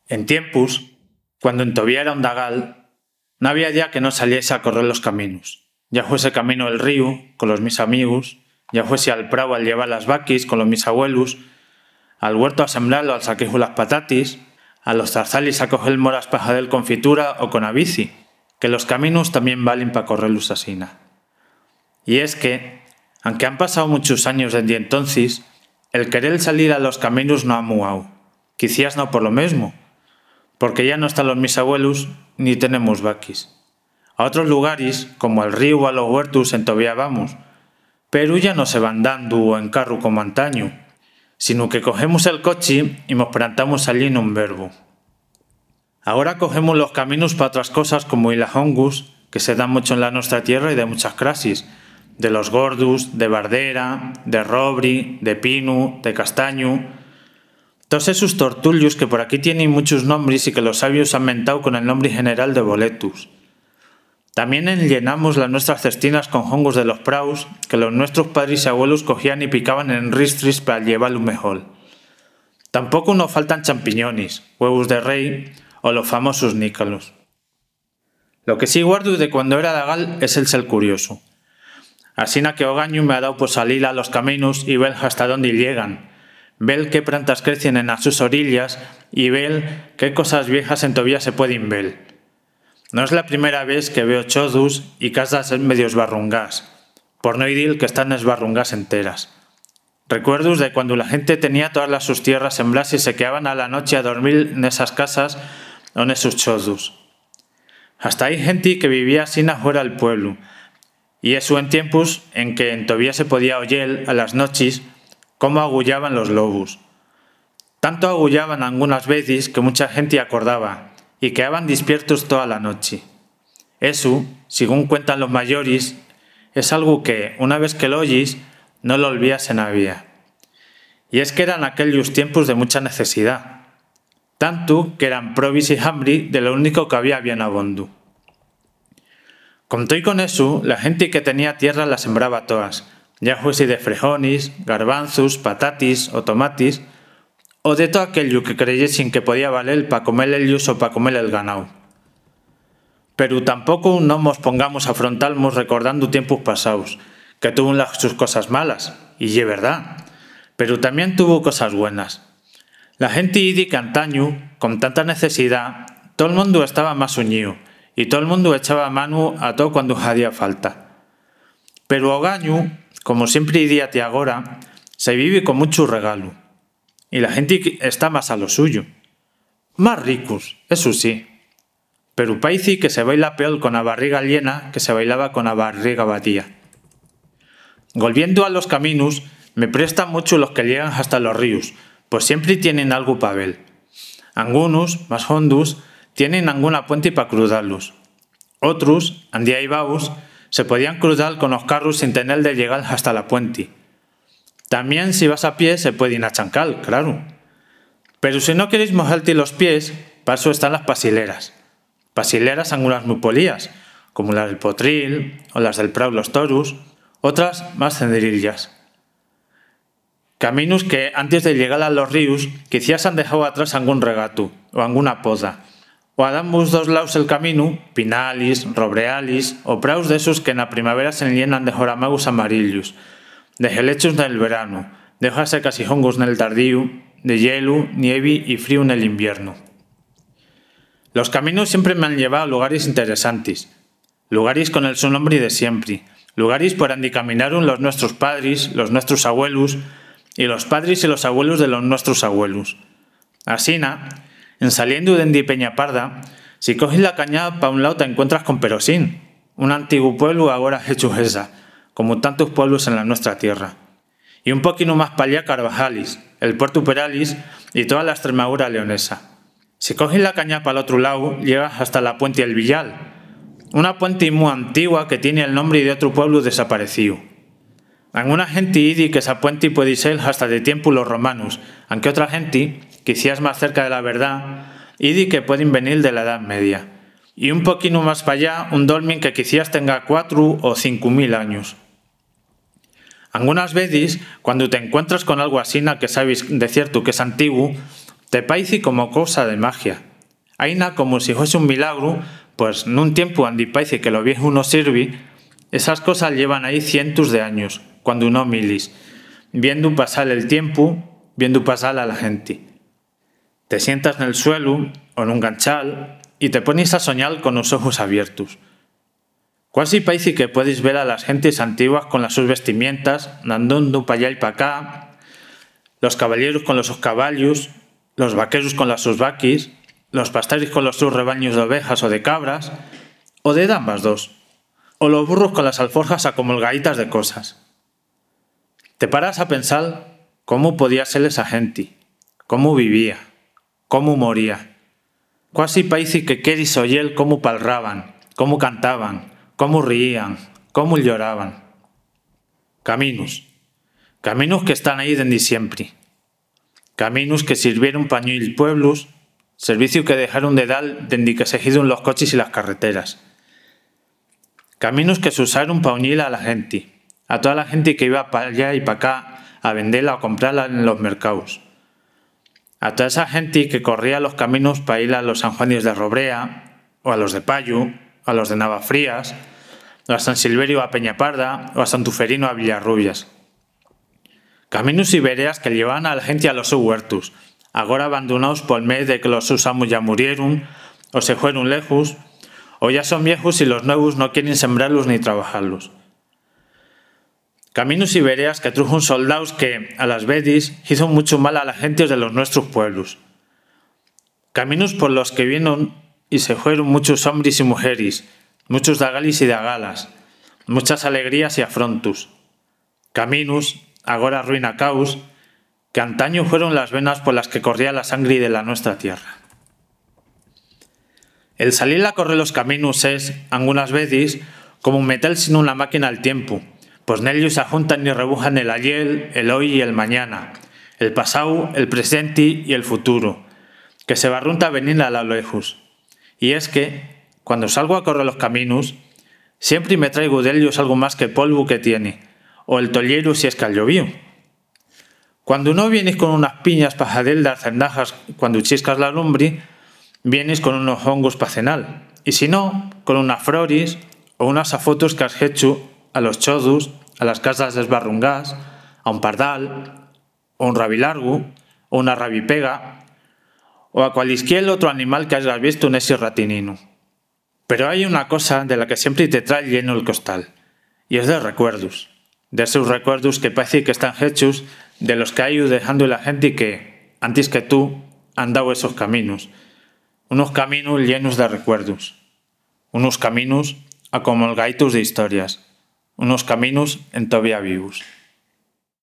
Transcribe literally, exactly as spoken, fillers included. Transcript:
En tiempus, cuando en Tobía era un dagal, no había día que no saliese a correr los caminos. Ya fuese camino del río, con los mis amigos, ya fuese al prau al llevar las vaquis con los mis abuelos, al huerto a sembrarlo al saquejo las patatis, a los zarzalis a coger moras pa hacer confitura o con a bici, que los caminos también valen pa correrlos asina. Y es que, aunque han pasado muchos años desde entonces, el querer salir a los caminos no ha muao. Quizás no por lo mismo, porque ya no están los mis abuelos ni tenemos vaquis. A otros lugares, como el río o a los huertos, en Tobía vamos, pero ya no se van dando o en carro como antaño, sino que cogemos el coche y nos plantamos allí en un verbo. Ahora cogemos los caminos para otras cosas como ir a hongus, que se dan mucho en la nuestra tierra y de muchas clases, de los gordus, de bardera, de robri, de pinu, de castaño. Todos esos tortulios que por aquí tienen muchos nombres y que los sabios han mentado con el nombre general de boletus. También llenamos las nuestras cestinas con hongos de los praus que los nuestros padres y abuelos cogían y picaban en ristris para llevarlo mejor. Tampoco nos faltan champiñones, huevos de rey o los famosos nícalos. Lo que sí guardo de cuando era dagal es el ser curioso. Asina que ogaño me ha dado por salir a los caminos y ver hasta dónde llegan, ver qué plantas crecen en las sus orillas y ver qué cosas viejas en Tobía se pueden ver. No es la primera vez que veo chodus y casas medios barrungás, por no decir que están esbarrungás enteras. Recuerdos de cuando la gente tenía todas las sus tierras sembradas y se quedaban a la noche a dormir en esas casas o en esos chodus. Hasta hay gente que vivía así afuera del pueblo, y eso en tiempos en que en Tobía se podía oír a las noches cómo agullaban los lobos. Tanto agullaban algunas veces que mucha gente acordaba y quedaban despiertos toda la noche. Eso, según cuentan los mayores, es algo que, una vez que lo oyes, no lo olvidas en la vida. Y es que eran aquellos tiempos de mucha necesidad, tanto que eran provis y hambre de lo único que había bien abondo. Con todo y con eso, la gente que tenía tierra la sembraba todas, ya fuese de frejones, garbanzos, patatis o tomatis, o de todo aquello que creyesen que podía valer para comer ellos o para comer el ganado. Pero tampoco no nos pongamos a afrontarnos recordando tiempos pasados, que tuvo sus cosas malas, y es verdad, pero también tuvo cosas buenas. La gente dice que antaño, con tanta necesidad, todo el mundo estaba más unido, y todo el mundo echaba mano a todo cuando hacía falta. Pero ogaño, como siempre diría ti agora, se vive con mucho regalo. Y la gente está más a lo suyo. Más ricos, eso sí. Pero parece que se baila peor con la barriga llena que se bailaba con la barriga vacía. Volviendo a los caminos, me prestan mucho los que llegan hasta los ríos, pues siempre tienen algo para ver. Algunos, más hondos, tienen alguna puente para cruzarlos. Otros, andía y babos, se podían cruzar con los carros sin tener de llegar hasta la puente. También si vas a pie se puede ir a chancal, claro. Pero si no queréis mojarte los pies, para eso están las pasileras. Pasileras algunas muy polías, como las del Potril o las del Prau los Toros, otras más cenderillas. Caminos que antes de llegar a los ríos quizás han dejado atrás algún regato o alguna poda, o a ambos dos lados del camino, pinalis, robrealis o praus de esos que en la primavera se llenan de joramagos amarillos, de helechos en el verano, de hojas secas y hongos en el tardío, de hielo, nieve y frío en el invierno. Los caminos siempre me han llevado a lugares interesantes, lugares con el su nombre de siempre, lugares por donde caminaron los nuestros padres, los nuestros abuelos y los padres y los abuelos de los nuestros abuelos. Asina, en saliendo de Peñaparda, si coges la cañada para un lado te encuentras con Perosín, un antiguo pueblo ahora hecho esa, como tantos pueblos en la nuestra tierra. Y un poquito más para allá Carvajalis, el Puerto Peralis y toda la Extremadura leonesa. Si coges la caña para el otro lado, llegas hasta la Puente del Villal, una puente muy antigua que tiene el nombre de otro pueblo desaparecido. Alguna gente dice que esa puente puede ser hasta de tiempo los romanos, aunque otra gente, quizás más cerca de la verdad, dice que pueden venir de la Edad Media. Y un poquito más para allá, un dolmen que quizás tenga cuatro o cinco mil años. Algunas veces, cuando te encuentras con algo así que sabes de cierto que es antiguo, Te paici como cosa de magia. Aina como si fuese un milagro, pues nun tiempo andi paici que lo viejo no sirvi, esas cosas llevan ahí cientos de años, cuando no milis, viendo pasar el tiempo, viendo pasar a la gente. Te sientas en el suelo o en un ganchal y te pones a soñar con los ojos abiertos. Quasi paici que puedes ver a las gentes antiguas con las sus vestimientas, andando pa allá y pa acá, los caballeros con los sus caballos, los vaqueros con las sus vaquis, los pastaris con los sus rebaños de ovejas o de cabras, o de ambas dos, o los burros con las alforjas acomolgaditas de cosas. Te paras a pensar cómo podía ser esa gente, cómo vivía, cómo moría. Quasi paici que queris oyer cómo palraban, cómo cantaban, cómo rían, cómo lloraban. Caminos. Caminos que están ahí dendi siempre. Caminos que sirvieron pa ñuir pueblos, servicio que dejaron de dar dendi que se hicieron los coches y las carreteras. Caminos que se usaron pa unir a la gente, a toda la gente que iba pa allá y pa acá a venderla o comprarla en los mercados. A toda esa gente que corría los caminos pa ir a los San Juanes de Robrea, o a los de Payu, a los de Navafrías, o a San Silverio a Peñaparda, o a Santuferino a Villarrubias. Caminos y veredas que llevaban a la gente a los sus huertos, agora abandonados por mes de que los sus amos ya murieron, o se fueron lejos, o ya son viejos y los nuevos no quieren sembrarlos ni trabajarlos. Caminos y veredas que trujon soldados que, a las veces, hizo mucho mal a la gente de los nuestros pueblos. Caminos por los que vieron y se fueron muchos hombres y mujeres, muchos dagalis y dagalas, muchas alegrías y afrontos. Caminos, agora ruina caos, que antaño fueron las venas por las que corría la sangre de la nuestra tierra. El salir a correr los caminos es, algunas veces, como meterse en una máquina al tiempo, pues en ellos se juntan y rebujan el ayer, el hoy y el mañana, el pasado, el presente y el futuro, que se barrunta a venir a lo lejos. Y es que, cuando salgo a correr los caminos, siempre me traigo de ellos algo más que polvo que tiene, o el tollero si es que al llovió. Cuando no vienes con unas piñas pa jadel de cendajas cuando chiscas la lumbre, vienes con unos hongos pa cenar, y si no, con unas floris o unas afotos que has hecho a los chodos, a las casas desbarrungadas, a un pardal, o un rabilargo, o una rabipega, o a cualquier otro animal que hayas visto en ese ratinino. Pero hay una cosa de la que siempre te trae lleno el costal, y es de recuerdos, de esos recuerdos que parece que están hechos de los que ha ido dejando la gente que, antes que tú, han dado esos caminos, unos caminos llenos de recuerdos, unos caminos acomolgaitos de historias, unos caminos en todavía vivos.